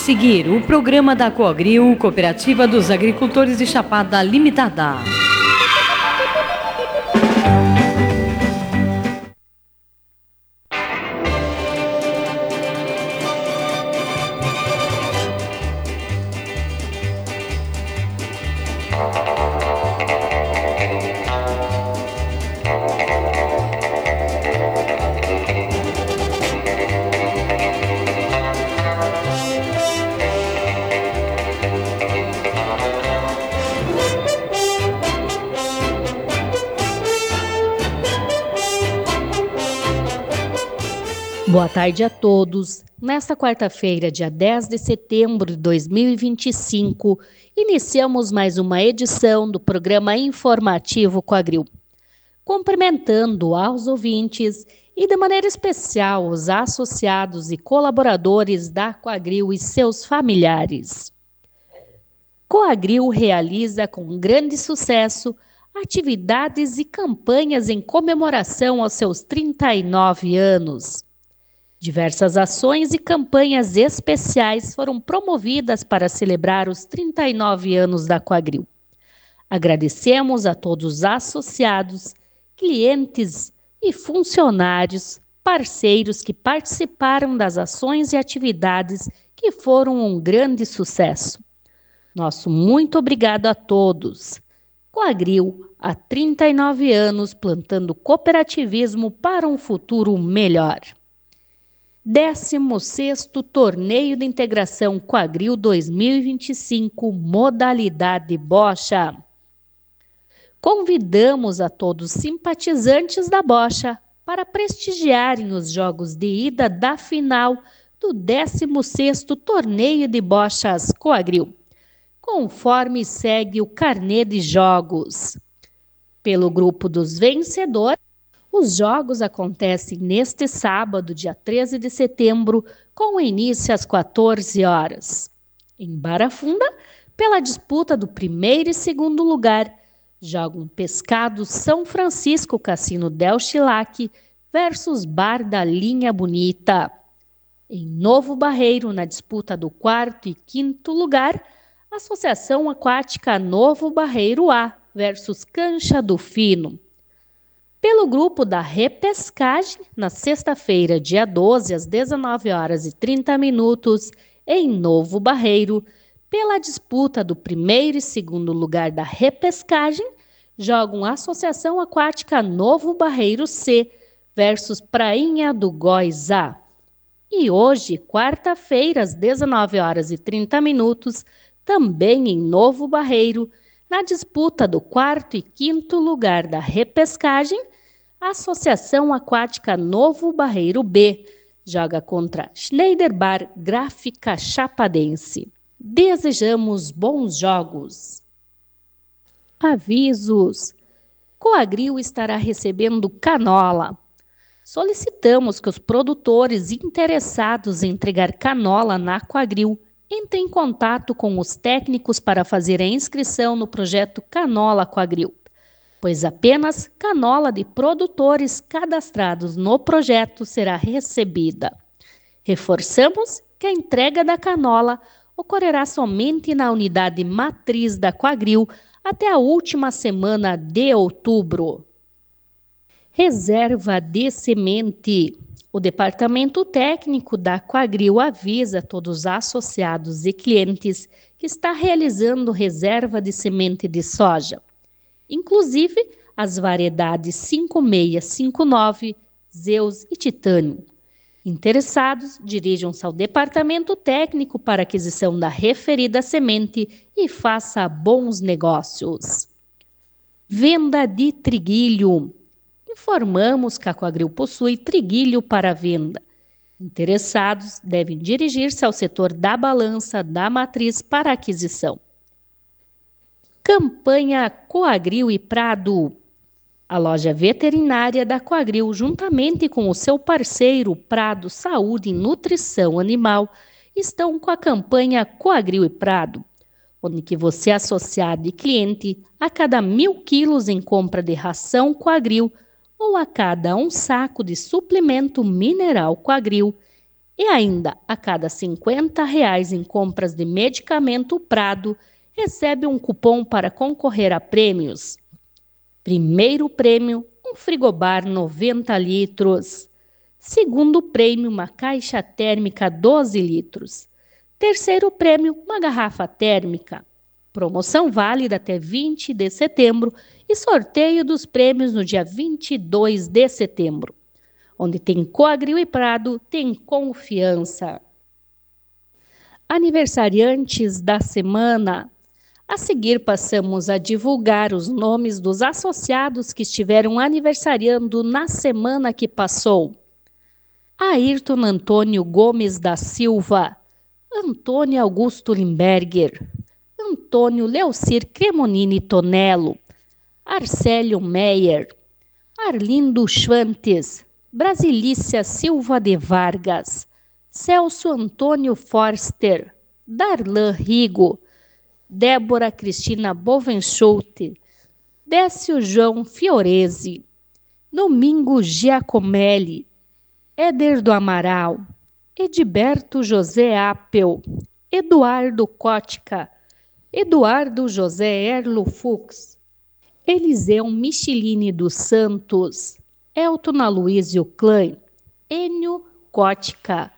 seguir o programa da Coagril, Cooperativa dos Agricultores de Chapada Limitada. Boa tarde a todos. Nesta quarta-feira, dia 10 de setembro de 2025, iniciamos mais uma edição do programa informativo Coagril. Cumprimentando aos ouvintes e de maneira especial os associados e colaboradores da Coagril e seus familiares. Coagril realiza com grande sucesso atividades e campanhas em comemoração aos seus 39 anos. Diversas ações e campanhas especiais foram promovidas para celebrar os 39 anos da Coagril. Agradecemos a todos os associados, clientes e funcionários, parceiros que participaram das ações e atividades que foram um grande sucesso. Nosso muito obrigado a todos. Coagril, há 39 anos, plantando cooperativismo para um futuro melhor. 16º Torneio de Integração Coagril 2025, modalidade bocha. Convidamos a todos os simpatizantes da bocha para prestigiarem os jogos de ida da final do 16º Torneio de Bochas Coagril, conforme segue o carnê de jogos. Pelo grupo dos vencedores, os jogos acontecem neste sábado, dia 13 de setembro, com início às 14 horas. Em Barafunda, pela disputa do primeiro e segundo lugar, jogam Pescado São Francisco Cassino Del Chilac versus Bar da Linha Bonita. Em Novo Barreiro, na disputa do quarto e quinto lugar, Associação Aquática Novo Barreiro A versus Cancha do Fino. Pelo grupo da repescagem, na sexta-feira, dia 12, às 19h30, em Novo Barreiro, pela disputa do primeiro e segundo lugar da repescagem, jogam Associação Aquática Novo Barreiro C versus Prainha do Góis A. E hoje, quarta-feira, às 19h30, também em Novo Barreiro, na disputa do quarto e quinto lugar da repescagem, a Associação Aquática Novo Barreiro B joga contra Schneider Bar Gráfica Chapadense. Desejamos bons jogos. Avisos: Coagril estará recebendo canola. Solicitamos que os produtores interessados em entregar canola na Coagril entre em contato com os técnicos para fazer a inscrição no projeto Canola Coagril, pois apenas canola de produtores cadastrados no projeto será recebida. Reforçamos que a entrega da canola ocorrerá somente na unidade matriz da Coagril até a última semana de outubro. Reserva de semente. O Departamento Técnico da Coagril avisa todos os associados e clientes que está realizando reserva de semente de soja, inclusive as variedades 5659, Zeus e Titânio. Interessados, dirijam-se ao Departamento Técnico para aquisição da referida semente e faça bons negócios. Venda de triguilho. Informamos que a Coagril possui triguilho para venda. Interessados devem dirigir-se ao setor da balança da matriz para aquisição. Campanha Coagril e Prado. A loja veterinária da Coagril, juntamente com o seu parceiro Prado Saúde e Nutrição Animal, estão com a campanha Coagril e Prado, onde que você, associado e cliente, a cada 1.000 quilos em compra de ração Coagril ou a cada um saco de suplemento mineral Coagril, E ainda, a cada R$ 50 em compras de medicamento Prado, recebe um cupom para concorrer a prêmios. Primeiro prêmio, um frigobar 90 litros. Segundo prêmio, uma caixa térmica 12 litros. Terceiro prêmio, uma garrafa térmica. Promoção válida até 20 de setembro e sorteio dos prêmios no dia 22 de setembro. Onde tem Coagriu e Prado, tem confiança. Aniversariantes da semana. A seguir, passamos a divulgar os nomes dos associados que estiveram aniversariando na semana que passou. Ayrton Antônio Gomes da Silva, Antônio Augusto Limberger, Antônio Leocir Cremonini Tonello, Arcélio Meyer, Arlindo Schwantes, Brasilícia Silva de Vargas, Celso Antônio Forster, Darlan Rigo, Débora Cristina Bovenschult, Décio João Fiorese, Domingo Giacomelli, Éder do Amaral, Edberto José Appel, Eduardo Cótica, Eduardo José Erlo Fux, Eliseu Micheline dos Santos, Elton Aloysio Klein, Enio Cótica,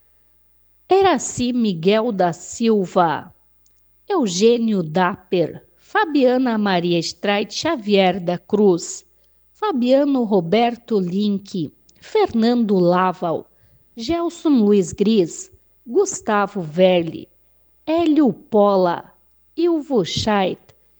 Eraci Miguel da Silva, Eugênio Dapper, Fabiana Maria Streit Xavier da Cruz, Fabiano Roberto Link, Fernando Laval, Gelson Luiz Gris, Gustavo Verli, Hélio Pola, Ilvo Scheidt,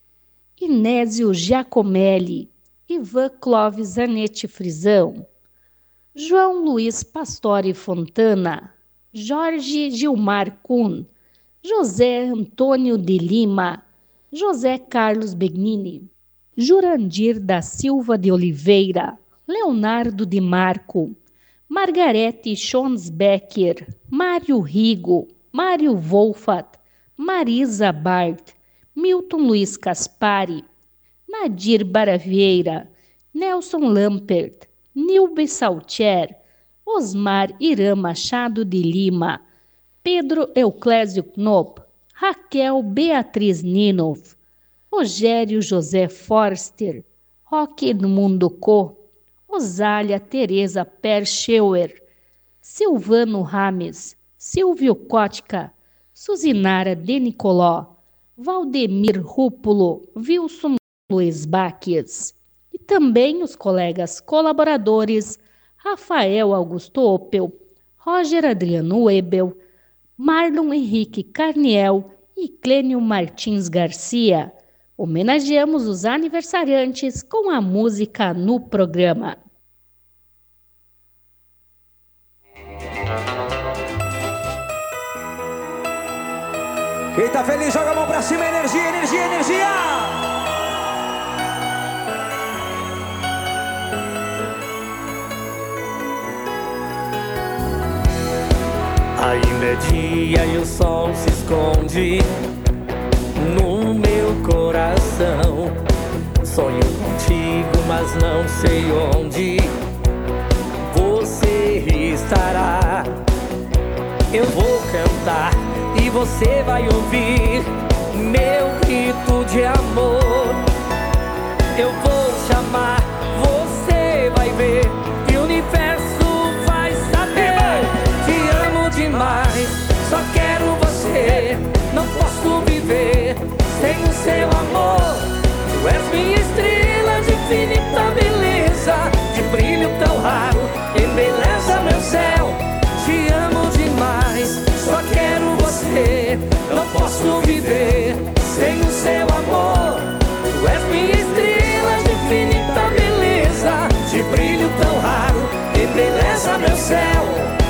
Inésio Giacomelli, Ivan Clóvis Zanetti Frisão, João Luiz Pastore Fontana, Jorge Gilmar Kuhn, José Antônio de Lima, José Carlos Begnini, Jurandir da Silva de Oliveira, Leonardo de Marco, Margarete Schonsbecker, Mário Rigo, Mário Wolfat, Marisa Bart, Milton Luiz Caspari, Nadir Baravieira, Nelson Lampert, Nilbe Saltier, Osmar Irã Machado de Lima, Pedro Euclésio Knop, Raquel Beatriz Ninov, Rogério José Forster, Roque Edmundo Co, Osália Tereza Perscheuer, Silvano Rames, Silvio Cótica, Suzinara de Nicoló, Valdemir Rúpulo, Wilson Luiz Baques e também os colegas colaboradores Rafael Augusto Opel, Roger Adriano Ebel, Marlon Henrique Carniel e Clênio Martins Garcia. Homenageamos os aniversariantes com a música no programa. Quem tá feliz, joga a mão pra cima, energia, energia, energia! Ainda é dia e o sol se esconde no meu coração. Sonho contigo, mas não sei onde você estará. Eu vou cantar e você vai ouvir meu grito de amor. Eu vou chamar, você vai ver e o universo vai saber. Te amo demais, só quero você. Não posso viver sem o seu amor. Tu és minha estrela de infinita beleza, de brilho tão raro, embeleza meu céu. Te amo demais, só quero você. Não posso viver sem o seu amor. Tu és minha estrela de infinita beleza, de brilho tão raro, embeleza meu céu.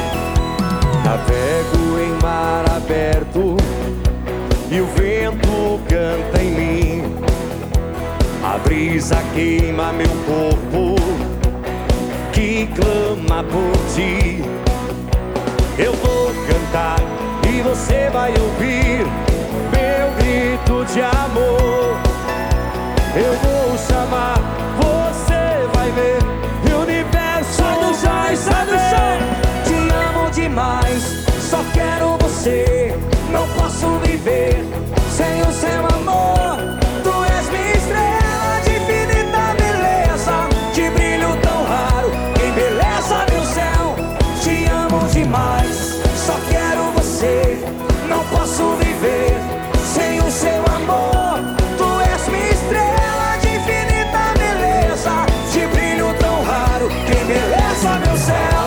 Navego em mar aberto e o vento canta em mim. A brisa queima meu corpo que clama por ti. Eu vou cantar e você vai ouvir meu grito de amor. Eu vou chamar, você vai ver e o universo vai saber. Te amo demais. demais. Só quero você, não posso viver sem o seu amor. Tu és minha estrela de infinita beleza, de brilho tão raro, que embeleza meu céu. Te amo demais, só quero você, não posso viver sem o seu amor. Tu és minha estrela de infinita beleza, de brilho tão raro, que embeleza meu céu.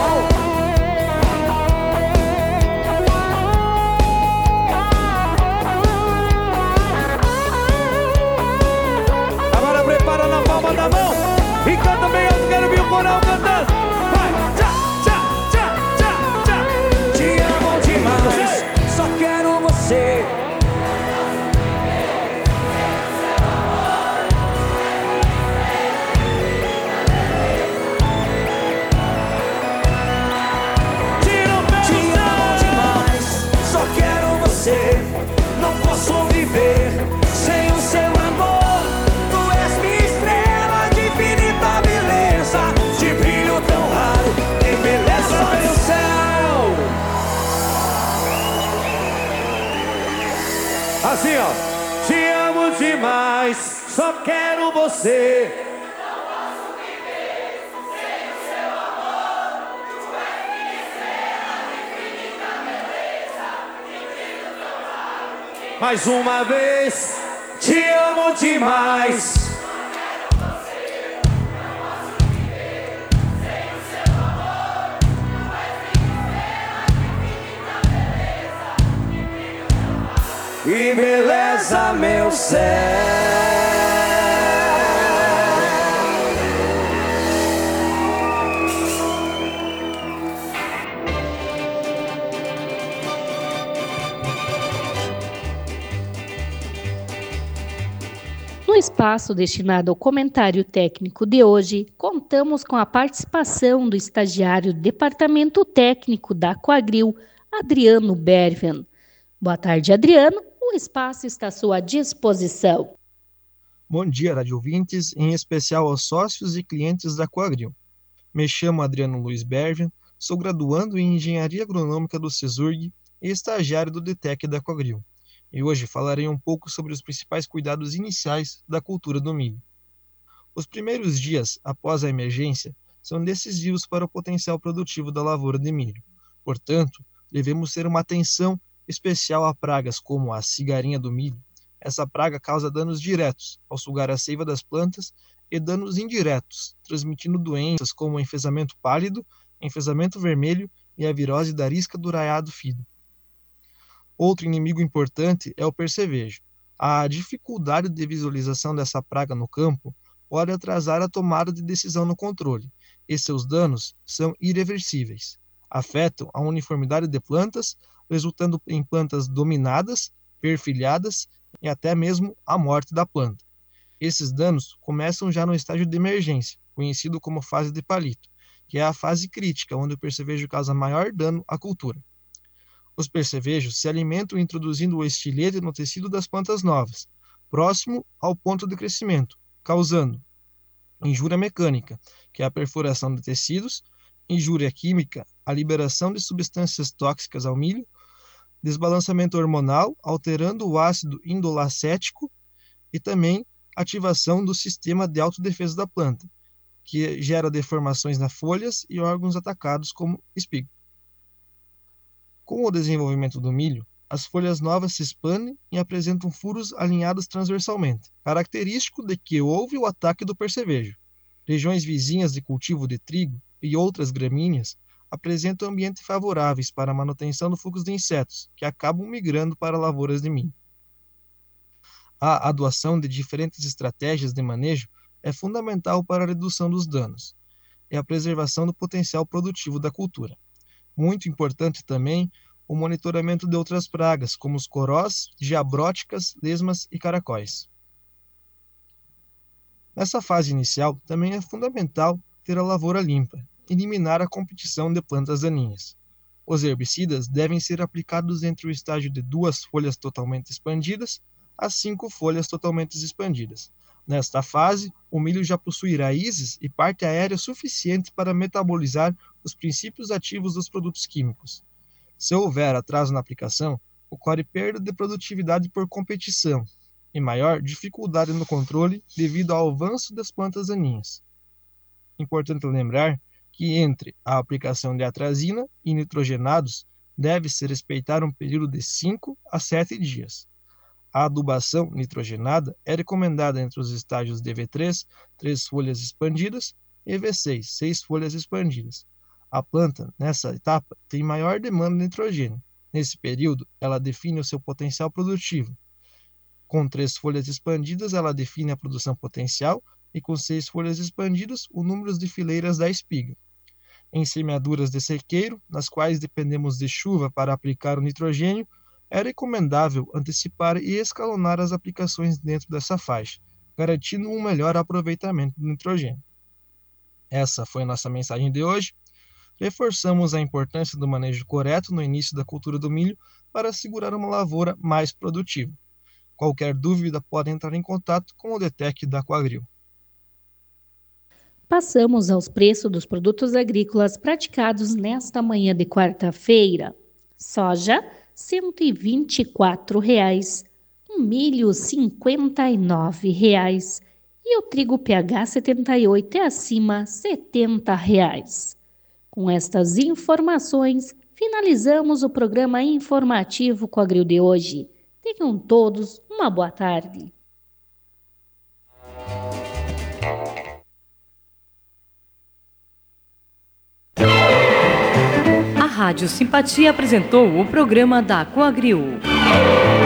Agora prepara na palma da mão e canta bem alto, quero ver o coral cantando. Vai, tchá, tchá, tchá, tchá, tchá. Te amo demais, só quero você. Tira o pé Te do amo chão. demais, só quero você. Não posso viver sem o seu amor. Tu és minha estrela de infinita beleza, de brilho tão raro, que embeleza meu céu. Assim, ó. Te amo demais, só quero você. Mais uma vez, te amo demais. E beleza meu céu. No espaço destinado ao comentário técnico de hoje, contamos com a participação do estagiário do Departamento Técnico da Coagril, Adriano Berven. Boa tarde, Adriano. O espaço está à sua disposição. Bom dia, rádio ouvintes, em especial aos sócios e clientes da Coagril. Me chamo Adriano Luiz Berven, sou graduando em Engenharia Agronômica do CESURG e estagiário do DTEC da Coagril. E hoje falarei um pouco sobre os principais cuidados iniciais da cultura do milho. Os primeiros dias após a emergência são decisivos para o potencial produtivo da lavoura de milho. Portanto, devemos ter uma atenção especial a pragas como a cigarinha do milho. Essa praga causa danos diretos ao sugar a seiva das plantas e danos indiretos, transmitindo doenças como o enfesamento pálido, enfesamento vermelho e a virose da arisca do raiado fino. Outro inimigo importante é o percevejo. A dificuldade de visualização dessa praga no campo pode atrasar a tomada de decisão no controle, e seus danos são irreversíveis. Afetam a uniformidade de plantas, resultando em plantas dominadas, perfilhadas e até mesmo a morte da planta. Esses danos começam já no estágio de emergência, conhecido como fase de palito, que é a fase crítica, onde o percevejo causa maior dano à cultura. Os percevejos se alimentam introduzindo o estilete no tecido das plantas novas, próximo ao ponto de crescimento, causando injúria mecânica, que é a perfuração de tecidos, injúria química, a liberação de substâncias tóxicas ao milho, desbalanceamento hormonal, alterando o ácido indolacético e também ativação do sistema de autodefesa da planta, que gera deformações nas folhas e órgãos atacados como espiga. Com o desenvolvimento do milho, as folhas novas se expandem e apresentam furos alinhados transversalmente, característico de que houve o ataque do percevejo. Regiões vizinhas de cultivo de trigo e outras gramíneas apresentam ambientes favoráveis para a manutenção do fluxo de insetos, que acabam migrando para lavouras de milho. A adoção de diferentes estratégias de manejo é fundamental para a redução dos danos e a preservação do potencial produtivo da cultura. Muito importante também o monitoramento de outras pragas, como os corós, geabróticas, lesmas e caracóis. Nessa fase inicial, também é fundamental ter a lavoura limpa, eliminar a competição de plantas daninhas. Os herbicidas devem ser aplicados entre o estágio de 2 folhas totalmente expandidas a 5 folhas totalmente expandidas. Nesta fase, o milho já possui raízes e parte aérea suficiente para metabolizar os princípios ativos dos produtos químicos. Se houver atraso na aplicação, ocorre perda de produtividade por competição e maior dificuldade no controle devido ao avanço das plantas daninhas. Importante lembrar que entre a aplicação de atrazina e nitrogenados deve-se respeitar um período de 5 a 7 dias. A adubação nitrogenada é recomendada entre os estágios de V3, 3 folhas expandidas, e V6, 6 folhas expandidas. A planta, nessa etapa, tem maior demanda de nitrogênio. Nesse período, ela define o seu potencial produtivo. Com 3 folhas expandidas, ela define a produção potencial e com 6 folhas expandidas, o número de fileiras da espiga. Em semeaduras de sequeiro, nas quais dependemos de chuva para aplicar o nitrogênio, é recomendável antecipar e escalonar as aplicações dentro dessa faixa, garantindo um melhor aproveitamento do nitrogênio. Essa foi a nossa mensagem de hoje. Reforçamos a importância do manejo correto no início da cultura do milho para assegurar uma lavoura mais produtiva. Qualquer dúvida pode entrar em contato com o DTEC da Coagriu. Passamos aos preços dos produtos agrícolas praticados nesta manhã de quarta-feira. Soja, R$ 124,00, o milho, R$ 59,00 e o trigo PH 78 e acima, R$ 70,00. Com estas informações, finalizamos o programa informativo Coagriu de hoje. Tenham todos uma boa tarde. A Rádio Simpatia apresentou o programa da Coagriu.